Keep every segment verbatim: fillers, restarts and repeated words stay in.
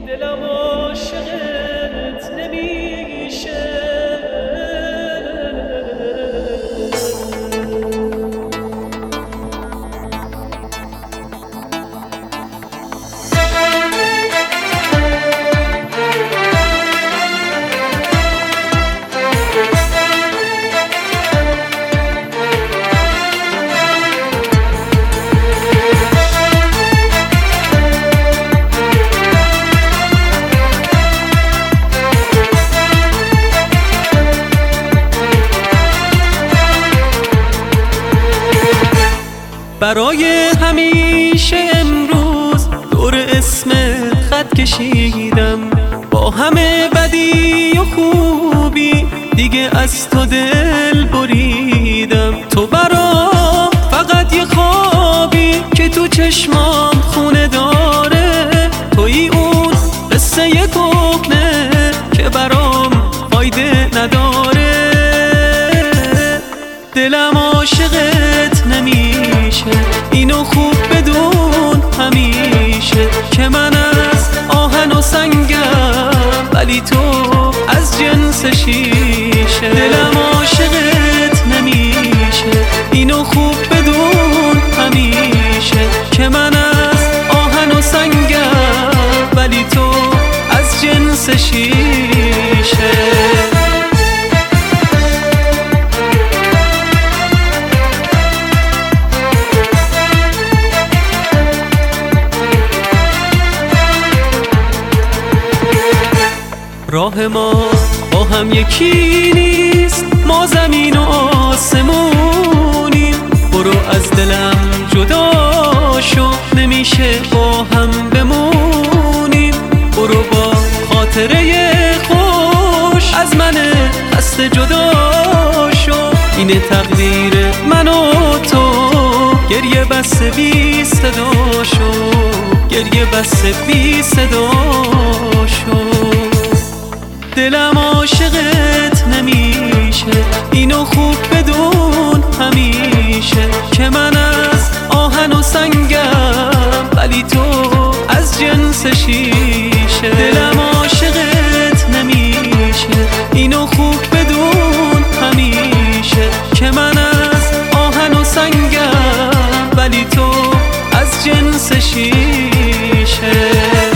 دلم عاشقت نمیشه. برای همیشه امروز دور اسمت خط کشیدم، با همه بدی و خوبی دیگه از تو دل بریدم. تو برام فقط یه خوابی که تو چشمام خونه داره، توی اون قصه یه کهنه که برام فایده نداره. دلم عاشقت نمیشه، اینو خوب بدون همیشه، که من از آهن و سنگم ولی تو از جنس شیشه. دلم عاشقت نمیشه، اینو خوب بدون همیشه، که من از آهن و سنگم ولی تو از جنس شیشه. راه ما با هم یکی نیست، ما زمین و آسمونیم. برو از دلم جدا شو، نمیشه با هم بمونیم. برو با خاطره خوش از من هست جدا شو. اینه تقدیر من و تو، گریه بس بی صدا شو، گریه بس بی صدا شو. دلم عاشقت نمیشه، اینو خوب بدون همیشه، که من از آهن و سنگم ولی تو از جنس شیشه. دلم عاشقت نمیشه، اینو خوب بدون همیشه، که من از آهن و سنگم ولی تو از جنس شیشه.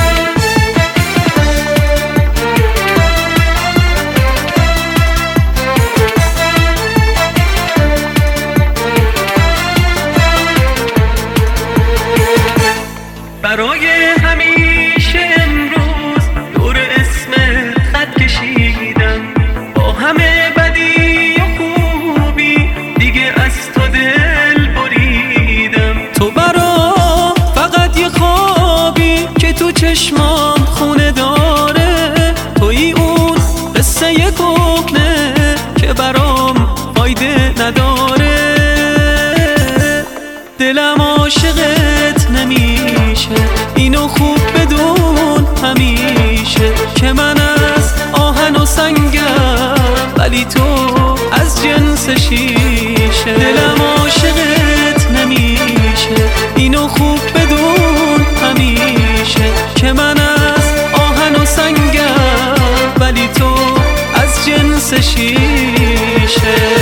برای همیشه امروز دور اسمت خط کشیدم، با همه بدی و خوبی دیگه از تو دل بریدم. تو برام فقط یه خوابی که تو چشمام خونه داره، توی اون قصه یه کهنه که برام فایده نداره. دلم عاشقت نمیشه، اینو خوب بدون همیشه، که من از آهن و سنگم ولی تو از جنس شیشه. دلم عاشقت نمیشه، اینو خوب بدون همیشه، که من از آهن و سنگم ولی تو از جنس شیشه.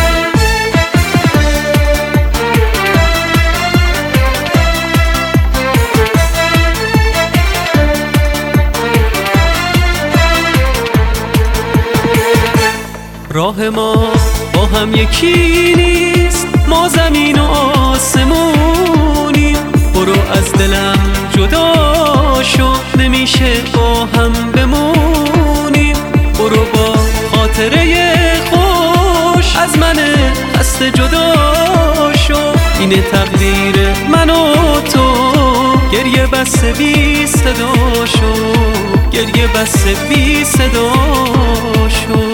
راه ما با هم یکی نیست، ما زمین و آسمونیم. برو از دلم جدا شو، نمیشه با هم بمونیم. برو با خاطره خوش از من هست جدا شو. اینه تقدیر من و تو، گریه بس بی صدا شو، گریه بس بی صدا شو.